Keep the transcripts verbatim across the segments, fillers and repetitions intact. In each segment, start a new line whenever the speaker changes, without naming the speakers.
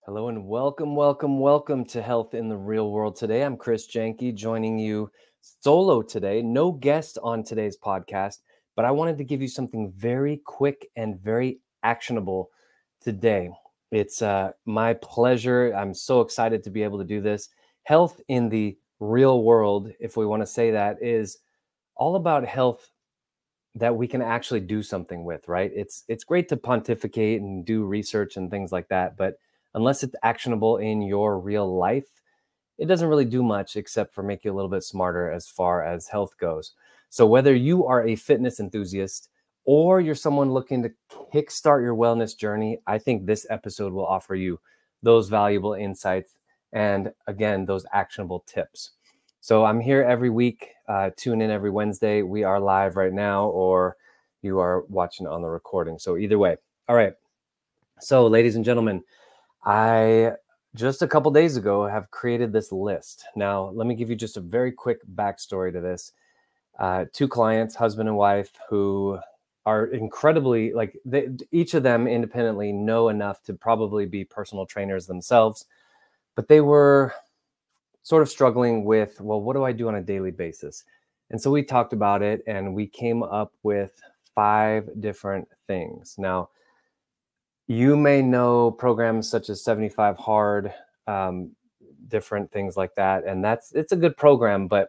Hello and welcome, welcome, welcome to Health in the Real World. Today, I'm Chris Janke joining you solo today. No guest on today's podcast, but I wanted to give you something very quick and very actionable today. It's uh, my pleasure. I'm so excited to be able to do this. Health in the Real World, if we want to say that, is all about health that we can actually do something with, right? It's it's great to pontificate and do research and things like that, but unless it's actionable in your real life, it doesn't really do much except for make you a little bit smarter as far as health goes. So whether you are a fitness enthusiast or you're someone looking to kickstart your wellness journey, I think this episode will offer you those valuable insights and, again, those actionable tips. So I'm here every week. Uh, tune in every Wednesday. We are live right now, or you are watching on the recording. So either way. All right. So, ladies and gentlemen, I just a couple days ago have created this list. Now, let me give you just a very quick backstory to this. Uh, two clients, husband and wife, who are incredibly, like they, each of them independently know enough to probably be personal trainers themselves, but they were sort of struggling with, well, what do I do on a daily basis? And so we talked about it and we came up with five different things. Now, you may know programs such as seventy-five hard, um, different things like that. And that's, it's a good program, but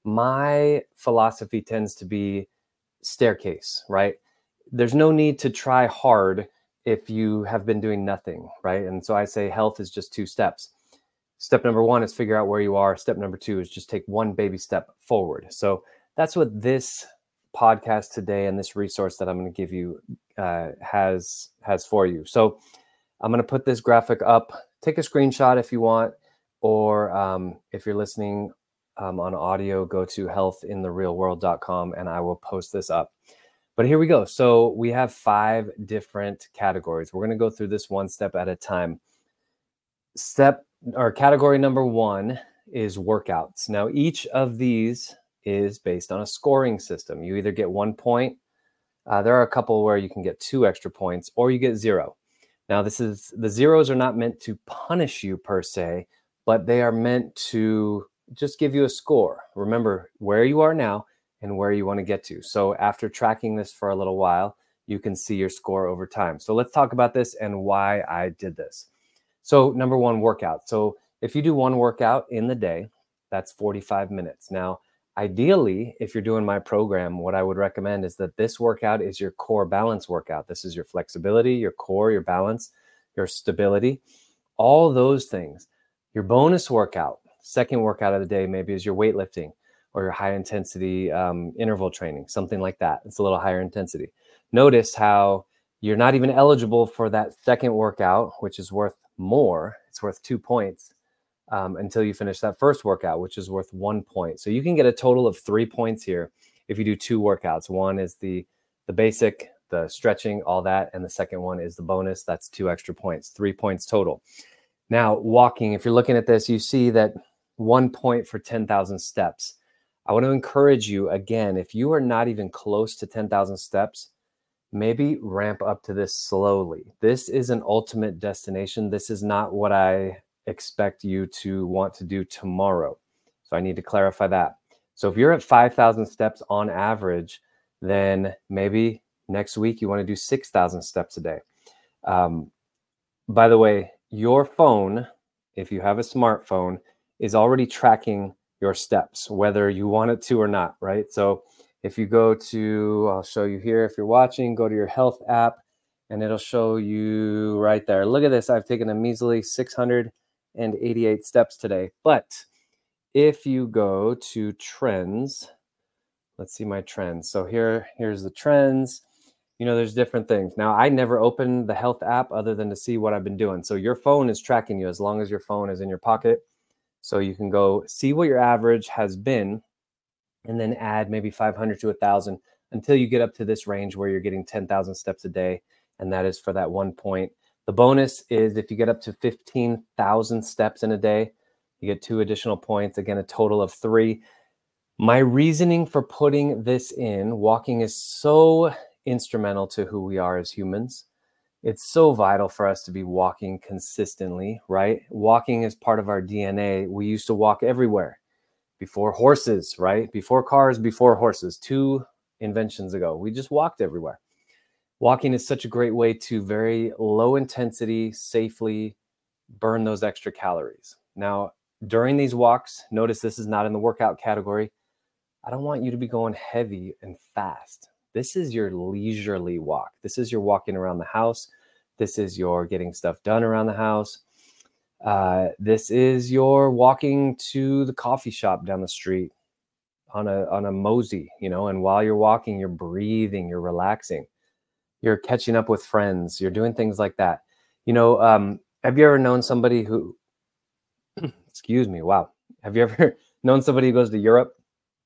my philosophy tends to be staircase, right? There's no need to try hard if you have been doing nothing, right? And so I say health is just two steps. Step number one is figure out where you are. Step number two is just take one baby step forward. So that's what this podcast today and this resource that I'm going to give you uh, has has for you. So I'm going to put this graphic up. Take a screenshot if you want, or um, if you're listening um, on audio, go to health in the real world dot com and I will post this up. But here we go. So we have five different categories. We're going to go through this one step at a time. Step or category number one is workouts. Now, each of these is based on a scoring system. You either get one point. Uh, there are a couple where you can get two extra points, or you get zero. Now, this is the zeros are not meant to punish you per se, but they are meant to just give you a score. Remember where you are now and where you want to get to. So after tracking this for a little while, you can see your score over time. So let's talk about this and why I did this. So number one, workout. So if you do one workout in the day, that's forty-five minutes. Now, ideally, if you're doing my program, what I would recommend is that this workout is your core balance workout. This is your flexibility, your core, your balance, your stability, all those things. Your bonus workout, second workout of the day, maybe is your weightlifting or your high intensity um, interval training, something like that. It's a little higher intensity. Notice how you're not even eligible for that second workout, which is worth more. It's worth two points um, until you finish that first workout, which is worth one point. So you can get a total of three points here if you do two workouts. One is the the basic, the stretching, all that, and the second one is the bonus. That's two extra points, three points total. Now, walking, if you're looking at this, you see that one point for ten thousand steps. I want to encourage you, again, if you are not even close to ten thousand steps, maybe ramp up to this slowly. This is an ultimate destination. This is not what I expect you to want to do tomorrow. So I need to clarify that. So if you're at five thousand steps on average, then maybe next week you want to do six thousand steps a day. Um, by the way, your phone, if you have a smartphone, is already tracking your steps, whether you want it to or not, right? So if you go to, I'll show you here, if you're watching, go to your health app and it'll show you right there. Look at this. I've taken a measly six hundred eighty-eight steps today. But if you go to trends, let's see my trends. So here, here's the trends. You know, there's different things. Now, I never open the health app other than to see what I've been doing. So your phone is tracking you as long as your phone is in your pocket. So you can go see what your average has been and then add maybe five hundred to one thousand until you get up to this range where you're getting ten thousand steps a day. And that is for that one point. The bonus is if you get up to fifteen thousand steps in a day, you get two additional points. Again, a total of three. My reasoning for putting this in, walking is so instrumental to who we are as humans. It's so vital for us to be walking consistently, right? Walking is part of our D N A. We used to walk everywhere before horses, right? Before cars, before horses, two inventions ago. We just walked everywhere. Walking is such a great way to very low intensity, safely burn those extra calories. Now, during these walks, notice this is not in the workout category. I don't want you to be going heavy and fast. This is your leisurely walk. This is your walking around the house. This is your getting stuff done around the house. Uh, this is your walking to the coffee shop down the street on a on a mosey, you know, and while you're walking, you're breathing, you're relaxing, you're catching up with friends, you're doing things like that. You know, um, have you ever known somebody who, excuse me, wow. Have you ever known somebody who goes to Europe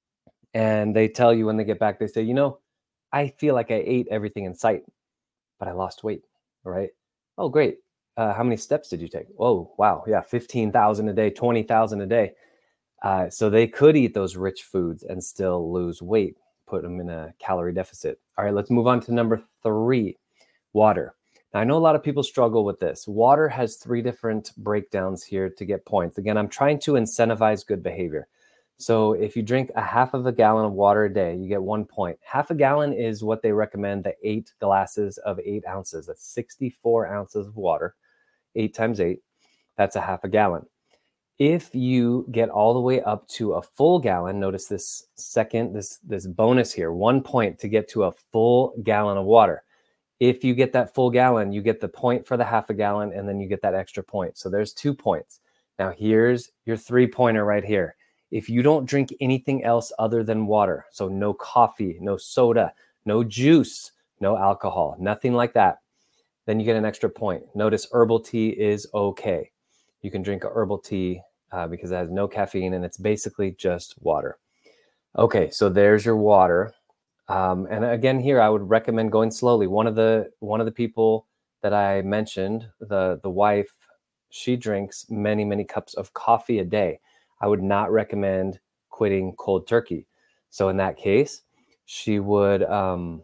and they tell you when they get back, they say, you know, I feel like I ate everything in sight, but I lost weight, right? Oh, great. Uh, how many steps did you take? Oh, wow. Yeah, fifteen thousand a day, twenty thousand a day. Uh, so they could eat those rich foods and still lose weight, put them in a calorie deficit. All right, let's move on to number three, water. Now, I know a lot of people struggle with this. Water has three different breakdowns here to get points. Again, I'm trying to incentivize good behavior. So if you drink a half of a gallon of water a day, you get one point. Half a gallon is what they recommend, the eight glasses of eight ounces. That's sixty-four ounces of water, eight times eight. That's a half a gallon. If you get all the way up to a full gallon, notice this second, this, this bonus here, one point to get to a full gallon of water. If you get that full gallon, you get the point for the half a gallon, and then you get that extra point. So there's two points. Now here's your three pointer right here. If you don't drink anything else other than water, so no coffee, no soda, no juice, no alcohol, nothing like that, then you get an extra point. Notice herbal tea is okay. You can drink a herbal tea uh, because it has no caffeine and it's basically just water. Okay, so there's your water. Um, and again, here I would recommend going slowly. One of the one of the people that I mentioned, the the wife, she drinks many many cups of coffee a day. I would not recommend quitting cold turkey. So in that case, she would um,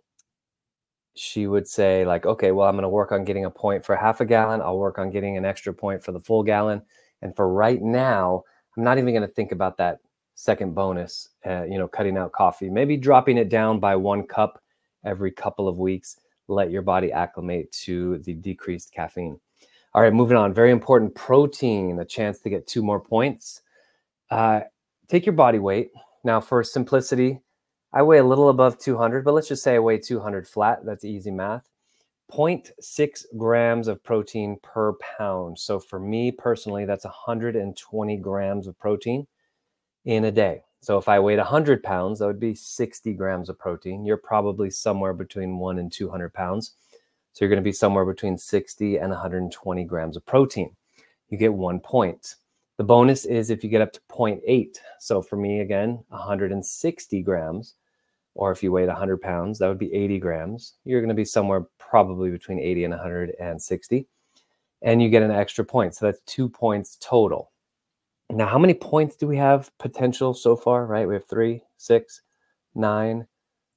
she would say like, okay, well, I'm going to work on getting a point for half a gallon. I'll work on getting an extra point for the full gallon. And for right now, I'm not even going to think about that second bonus, uh, you know, cutting out coffee, maybe dropping it down by one cup every couple of weeks. Let your body acclimate to the decreased caffeine. All right, moving on. Very important, protein, a chance to get two more points. Uh, take your body weight. Now, for simplicity, I weigh a little above two hundred, but let's just say I weigh two hundred flat. That's easy math. zero point six grams of protein per pound. So for me personally, that's one hundred twenty grams of protein in a day. So if I weighed one hundred pounds, that would be sixty grams of protein. You're probably somewhere between one and two hundred pounds. So you're going to be somewhere between sixty and one hundred twenty grams of protein. You get one point. The bonus is if you get up to zero point eight. So for me, again, one hundred sixty grams, or if you weighed one hundred pounds, that would be eighty grams. You're going to be somewhere probably between eighty and one hundred sixty. And you get an extra point. So that's two points total. Now, how many points do we have potential so far, right? We have three, six, nine,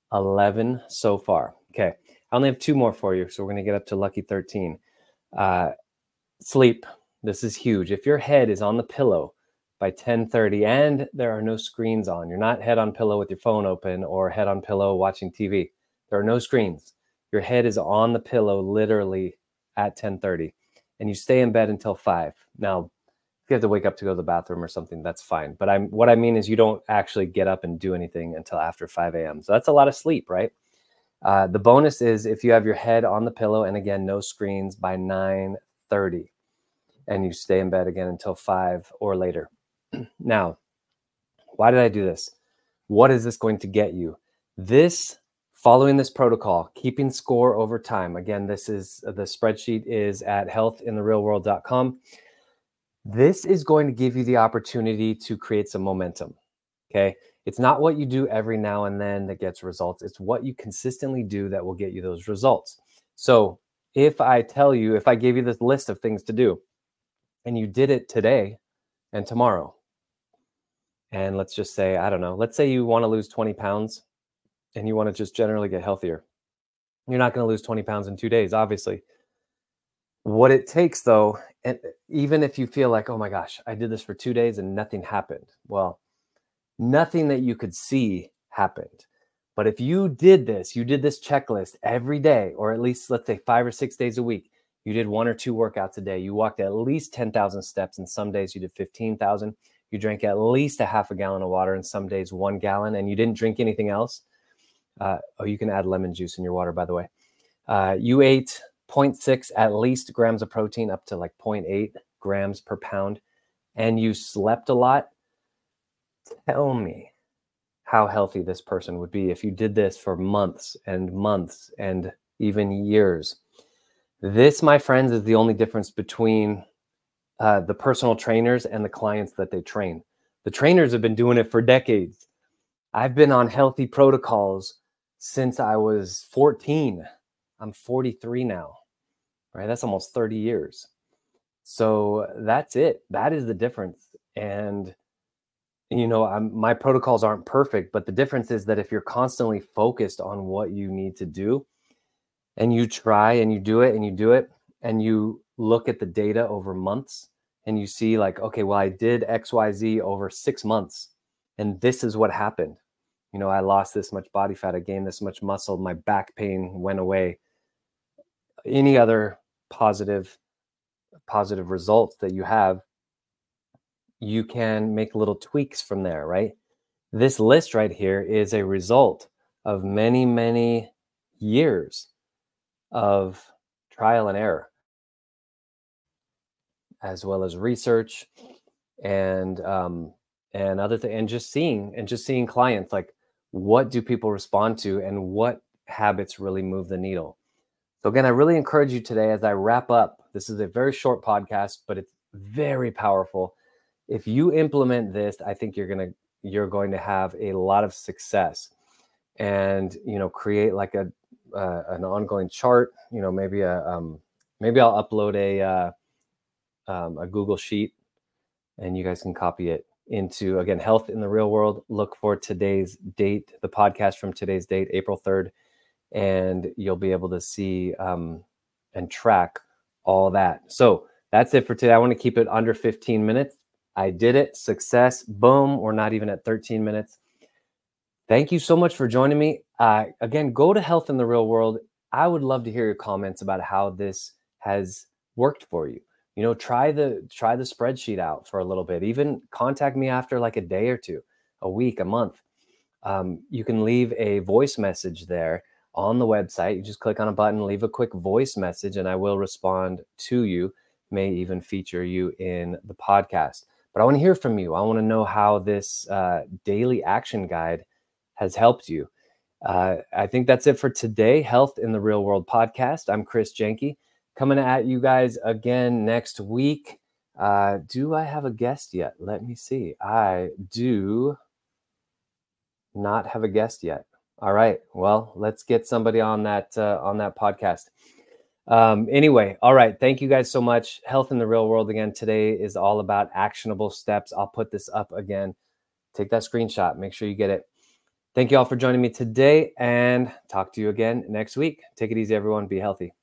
eleven so far. Okay. I only have two more for you. So we're going to get up to lucky thirteen. Uh, sleep. This is huge. If your head is on the pillow by ten thirty and there are no screens on, you're not head on pillow with your phone open or head on pillow watching T V. There are no screens. Your head is on the pillow literally at ten thirty and you stay in bed until five. Now, if you have to wake up to go to the bathroom or something, that's fine. But I'm what I mean is you don't actually get up and do anything until after five a.m. So that's a lot of sleep, right? Uh, the bonus is if you have your head on the pillow and again, no screens by nine thirty. And you stay in bed again until five or later. Now, why did I do this? What is this going to get you? This, following this protocol, keeping score over time. Again, this is the spreadsheet is at health in the real world dot com. This is going to give you the opportunity to create some momentum. Okay. It's not what you do every now and then that gets results. It's what you consistently do that will get you those results. So if I tell you, if I gave you this list of things to do, and you did it today and tomorrow, and let's just say, I don't know, let's say you want to lose twenty pounds and you want to just generally get healthier. You're not going to lose twenty pounds in two days, obviously. What it takes, though, and even if you feel like, oh my gosh, I did this for two days and nothing happened. Well, nothing that you could see happened. But if you did this, you did this checklist every day, or at least let's say five or six days a week, you did one or two workouts a day, you walked at least ten thousand steps, and some days you did fifteen thousand, you drank at least a half a gallon of water, and some days one gallon, and you didn't drink anything else. Uh, oh, you can add lemon juice in your water, by the way. Uh, you ate zero point six at least grams of protein, up to like zero point eight grams per pound, and you slept a lot. Tell me how healthy this person would be if you did this for months and months and even years. This, my friends, is the only difference between uh, the personal trainers and the clients that they train. The trainers have been doing it for decades. I've been on healthy protocols since I was fourteen. I'm forty-three now, right? That's almost thirty years. So that's it. That is the difference. And, you know, I'm, my protocols aren't perfect, but the difference is that if you're constantly focused on what you need to do, and you try and you do it and you do it, and you look at the data over months, and you see like, okay, well, I did X Y Z over six months, and this is what happened. You know, I lost this much body fat, I gained this much muscle, my back pain went away. Any other positive, positive results that you have, you can make little tweaks from there, right? This list right here is a result of many, many years of trial and error, as well as research and um, and other things, and just seeing and just seeing clients, like, what do people respond to and what habits really move the needle. So again, I really encourage you today, as I wrap up, this is a very short podcast, but it's very powerful. If you implement this, I think you're going to, you're going to have a lot of success, and, you know, create like a, uh, an ongoing chart, you know, maybe a, um, maybe I'll upload a, uh, um, a Google sheet, and you guys can copy it into, again, Health in the Real World. Look for today's date, the podcast from today's date, April third. And you'll be able to see um, and track all that. So that's it for today. I want to keep it under fifteen minutes. I did it. Success. Boom. We're not even at thirteen minutes. Thank you so much for joining me. Uh, again, go to Health in the Real World. I would love to hear your comments about how this has worked for you. You know, try the try the spreadsheet out for a little bit. Even contact me after like a day or two, a week, a month. Um, you can leave a voice message there on the website. You just click on a button, leave a quick voice message, and I will respond to you. May even feature you in the podcast. But I want to hear from you. I want to know how this uh, daily action guide has helped you. Uh, I think that's it for today. Health in the Real World podcast. I'm Chris Jenke, coming at you guys again next week. Uh, do I have a guest yet? Let me see. I do not have a guest yet. All right. Well, let's get somebody on that uh, on that podcast. Um, anyway, all right. Thank you guys so much. Health in the Real World again today is all about actionable steps. I'll put this up again. Take that screenshot. Make sure you get it. Thank you all for joining me today, and talk to you again next week. Take it easy, everyone. Be healthy.